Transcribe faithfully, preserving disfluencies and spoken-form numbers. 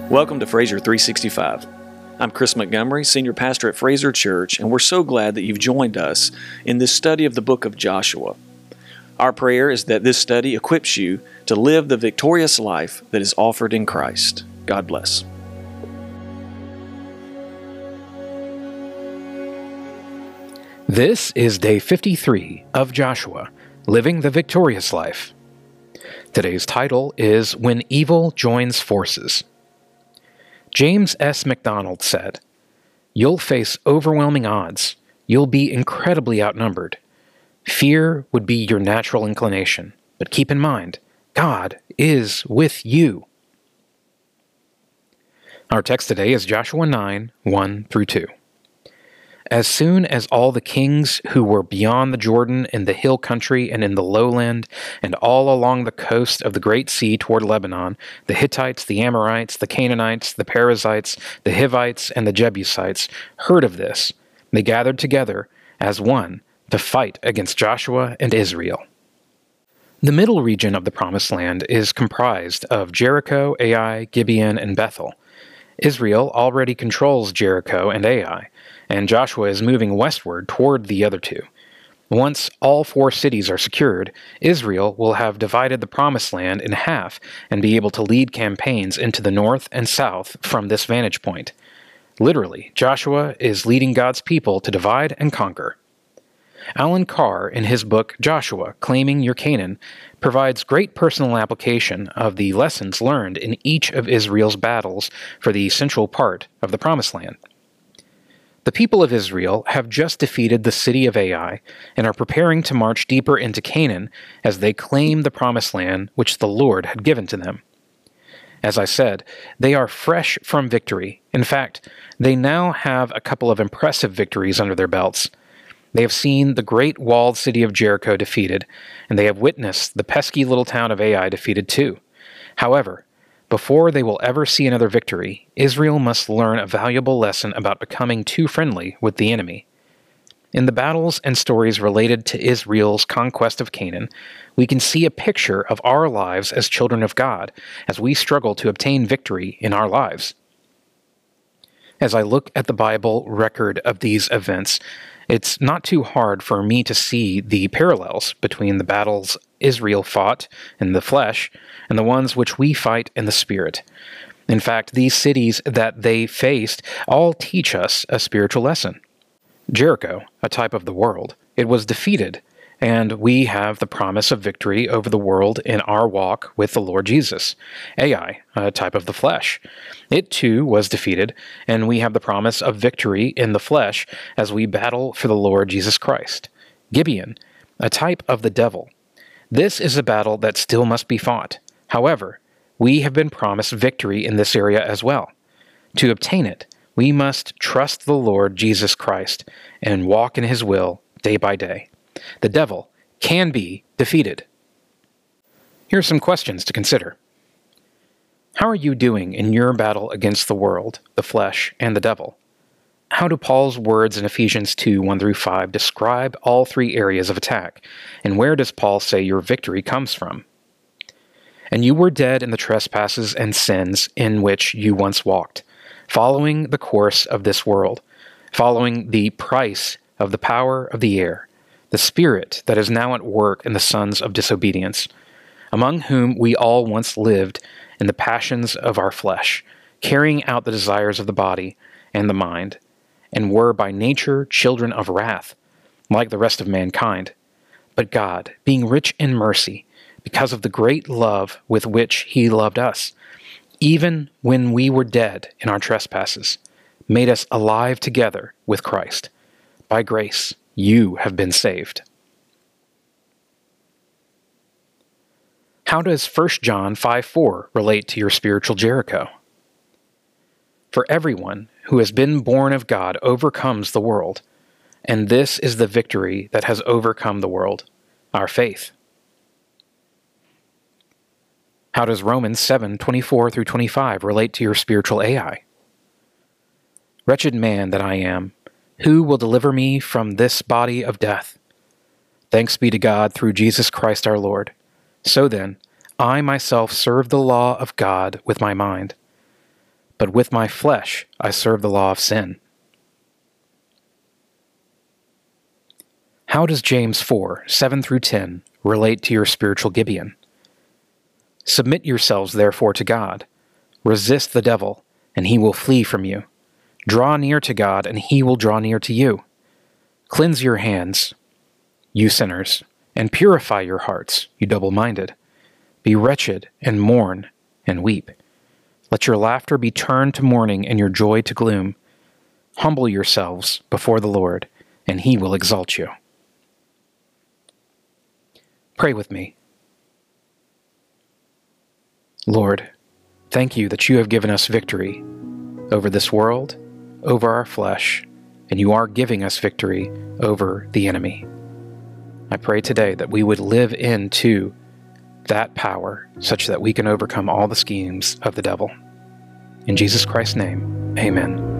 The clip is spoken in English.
Welcome to Fraser three sixty-five. I'm Chris Montgomery, Senior Pastor at Fraser Church, and we're so glad that you've joined us in this study of the book of Joshua. Our prayer is that this study equips you to live the victorious life that is offered in Christ. God bless. This is day fifty-three of Joshua, Living the Victorious Life. Today's title is When Evil Joins Forces. James S. MacDonald said, "You'll face overwhelming odds. You'll be incredibly outnumbered. Fear would be your natural inclination, but keep in mind, God is with you." Our text today is Joshua nine, one through two. As soon as all the kings who were beyond the Jordan in the hill country and in the lowland, and all along the coast of the great sea toward Lebanon, the Hittites, the Amorites, the Canaanites, the Perizzites, the Hivites, and the Jebusites, heard of this, they gathered together as one to fight against Joshua and Israel. The middle region of the Promised Land is comprised of Jericho, Ai, Gibeon, and Bethel. Israel already controls Jericho and Ai, and Joshua is moving westward toward the other two. Once all four cities are secured, Israel will have divided the Promised Land in half and be able to lead campaigns into the north and south from this vantage point. Literally, Joshua is leading God's people to divide and conquer. Alan Carr, in his book Joshua, Claiming Your Canaan, provides great personal application of the lessons learned in each of Israel's battles for the central part of the Promised Land. The people of Israel have just defeated the city of Ai and are preparing to march deeper into Canaan as they claim the Promised Land which the Lord had given to them. As I said, they are fresh from victory. In fact, they now have a couple of impressive victories under their belts. They have seen the great walled city of Jericho defeated, and they have witnessed the pesky little town of Ai defeated too. However, before they will ever see another victory, Israel must learn a valuable lesson about becoming too friendly with the enemy. In the battles and stories related to Israel's conquest of Canaan, we can see a picture of our lives as children of God as we struggle to obtain victory in our lives. As I look at the Bible record of these events, it's not too hard for me to see the parallels between the battles Israel fought in the flesh and the ones which we fight in the spirit. In fact, these cities that they faced all teach us a spiritual lesson. Jericho, a type of the world, it was defeated, and we have the promise of victory over the world in our walk with the Lord Jesus. Ai, a type of the flesh, it too was defeated, and we have the promise of victory in the flesh as we battle for the Lord Jesus Christ. Gibeon, a type of the devil. This is a battle that still must be fought. However, we have been promised victory in this area as well. To obtain it, we must trust the Lord Jesus Christ and walk in His will day by day. The devil can be defeated. Here are some questions to consider. How are you doing in your battle against the world, the flesh, and the devil? How do Paul's words in Ephesians two, one through five describe all three areas of attack, and where does Paul say your victory comes from? And you were dead in the trespasses and sins in which you once walked, following the course of this world, following the price of the power of the air, the spirit that is now at work in the sons of disobedience, among whom we all once lived in the passions of our flesh, carrying out the desires of the body and the mind, and were by nature children of wrath, like the rest of mankind. But God, being rich in mercy, because of the great love with which He loved us, even when we were dead in our trespasses, made us alive together with Christ. By grace, you have been saved. How does First John five four relate to your spiritual Jericho? For everyone who has been born of God overcomes the world, and this is the victory that has overcome the world, our faith. How does Romans seven twenty-four through twenty-five relate to your spiritual Ai? Wretched man that I am, who will deliver me from this body of death? Thanks be to God through Jesus Christ our Lord. So then, I myself serve the law of God with my mind, but with my flesh I serve the law of sin. How does James four, seven through ten relate to your spiritual Gibeon? Submit yourselves therefore to God. Resist the devil, and he will flee from you. Draw near to God, and he will draw near to you. Cleanse your hands, you sinners, and purify your hearts, you double-minded. Be wretched, and mourn, and weep. Let your laughter be turned to mourning, and your joy to gloom. Humble yourselves before the Lord, and he will exalt you. Pray with me. Lord, thank you that you have given us victory over this world, over our flesh, and you are giving us victory over the enemy. I pray today that we would live into that power such that we can overcome all the schemes of the devil. In Jesus Christ's name, amen.